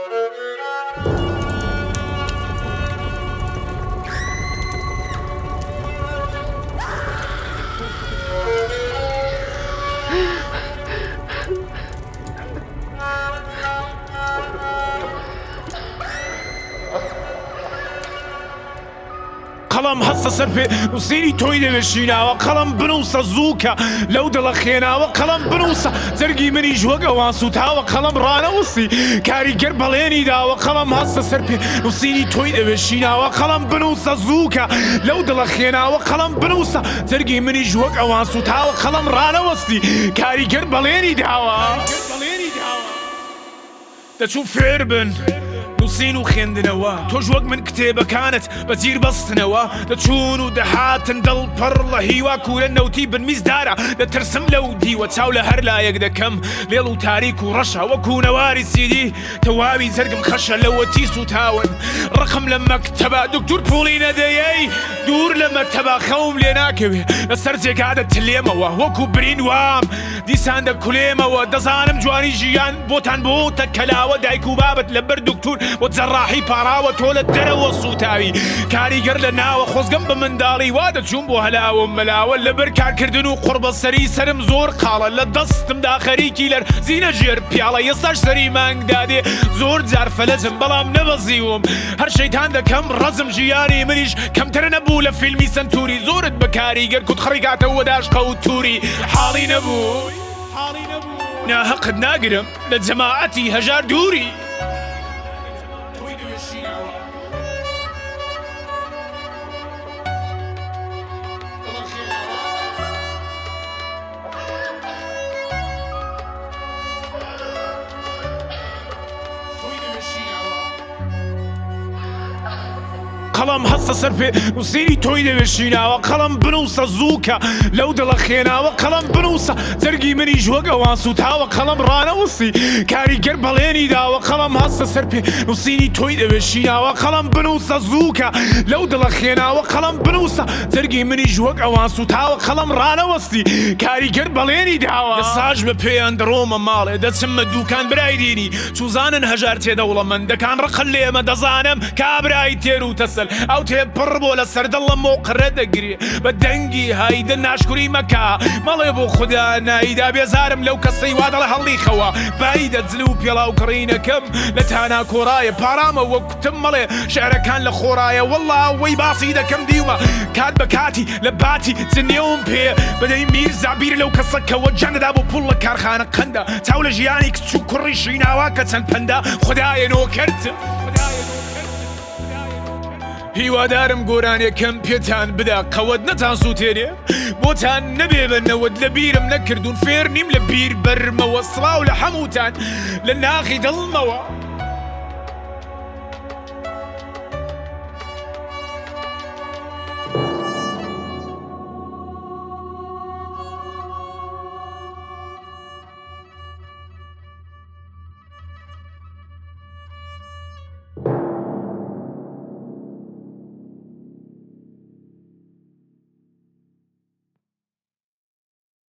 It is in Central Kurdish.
قەڵام هەستە سەر پێ نووسینی تۆی دەوێشیناوە قەڵەم بنووسە زووکە لەو دڵە خێناوە قەڵەم بنووسە جەرگی منیش وەک ئەوان سوتاوە قەڵەم ڕانەوەسی کاریگەر بەڵێنی داوە قەڵەم هەستە سەر پێ نووسینی تۆی دەوێشیناوە قەڵەم بنووسە زووکە لەو دڵە خێناوە قەڵەم بنووسە جەرگی منیش وەک ئەوان سوتاوە قەڵەم ڕانەوەستی کاریگەر بەڵێنی داوە دەچوو فێر بن نووسین و خوێندنەوە تۆش وەک من کتێبەکانت بەجیر بەستنەوە دەچوون و دەهاتن دڵ پڕ لە هیوا کوورە نەوتی بنمیزدارە دەترسم لەو دیوە چاو لە هەر لایەک دەکەم لێڵ و تاریک و ڕەشە وەکو نەواری سیدی تەواوی زەرگم خەشە لەوە تیس و تاون ڕقم لە مەکتەبە دکتور پوڵی نەدەیەی دوور لە مەتەبە خەوم لێ ناکەوێ لەسەر جێگادە تلێمەوە وەکو برین وام دیسان دەکولێمەوە دەزانم جوانی ژیان بۆتان بۆتە کەلاوە دایک و بابت لەبەر دکتور بۆ جەڕاحی پاراوە تۆ لە دەرەوە سوتاوی کاریگەر لە ناوە خۆزگەم بە منداڵی وا دەچوون بۆ هەلاوە مەلاوە لەبەر کارکردن و قوربەسەری سرم زۆر قاڵە لە دەستمدا خەریکی لەر زینە ژێر پیاڵە ئێستاش سەری مانگ دادێ زۆر جار فەلەجم بەڵام نەبەزیوم هەر شەیتان دەکەم ڕەزم ژیانی منیش کەمتر نەبوو لە فیلمی سنتوری زۆرت بە کاریگەر کوتخڕی کاتەوە داشقە و تووری حاڵی نەبوو ناهەقت ناگرم لە جەماعەتی هەژار دووری قەڵەم هەستە سەر پێ نووسینی تۆی دەوێشیناوە قەڵەم بنووسە زووکە لەو دڵە خێناوە قەڵەم بنووسە جەرگی منیش وەک ئەوان سوتاوە قەڵەم ڕانەوەسی کاریگەر بەڵێنی داوە قەڵەم هەستە سەر پێ نووسینی تۆی دەوێشیناوە قەڵەم بنووسە زووکە لەو دڵە خێناوە قەڵەم بنووسە جەرگی منیش وەک ئەوان سوتاوە قەڵەم ڕانەوەستی کاریگەر بەڵێنی داوە لەساژ بە پێیان دڕۆمە ماڵێ دەچمە دووکان برای دینی چوزانن هەژار تێدەوڵەمەندەکان ڕقل لێمە دەزانم کابرای تێر و تەسەل ئەو تێ پڕ بۆ لە سەردەڵ لە مۆقرە دەگری بە دەنگی هایدە ناشکوری مەکە مەڵێ بۆ خوددا نایدا بێزارم لەو کەسەی وا دەڵە هەڵی خەوە بای دەجل و پێڵاو کڕینەکەم لە تانا کۆڕایە پارامە وەکتم مەڵێ شعرەکان لە خۆڕایە وەڵڵا وەی باسی دەکەم دیومە کات بە کاتی لە باتی جنێوم پێ بەدەی میر زابیر لەو کەسەکەوە جانەدا بۆ پوڵ لە کارخانە قەندە چاو لە ژیانی کچ و کوڕی شیناوە کە چەند پەندا خوددایە نۆکەرتم هیوادارم گۆرانێکم پێتان بدا قەوەت نەتان سووتێنێ بۆتان نەبێ بەنەوەت لە بیرم نەکردوون فێر نیم لە بیر بەرمەوە سڵاو لە هەمووتان لە ناخی دڵمەوە